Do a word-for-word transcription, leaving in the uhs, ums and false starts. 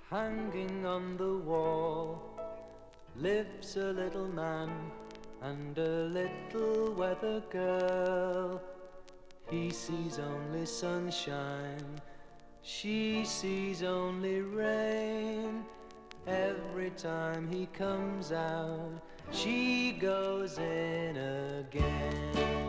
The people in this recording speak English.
Hanging on the wall lives a little man and a little weather girl. He sees only sunshine, she sees only rain. Every time he comes out, she goes in again.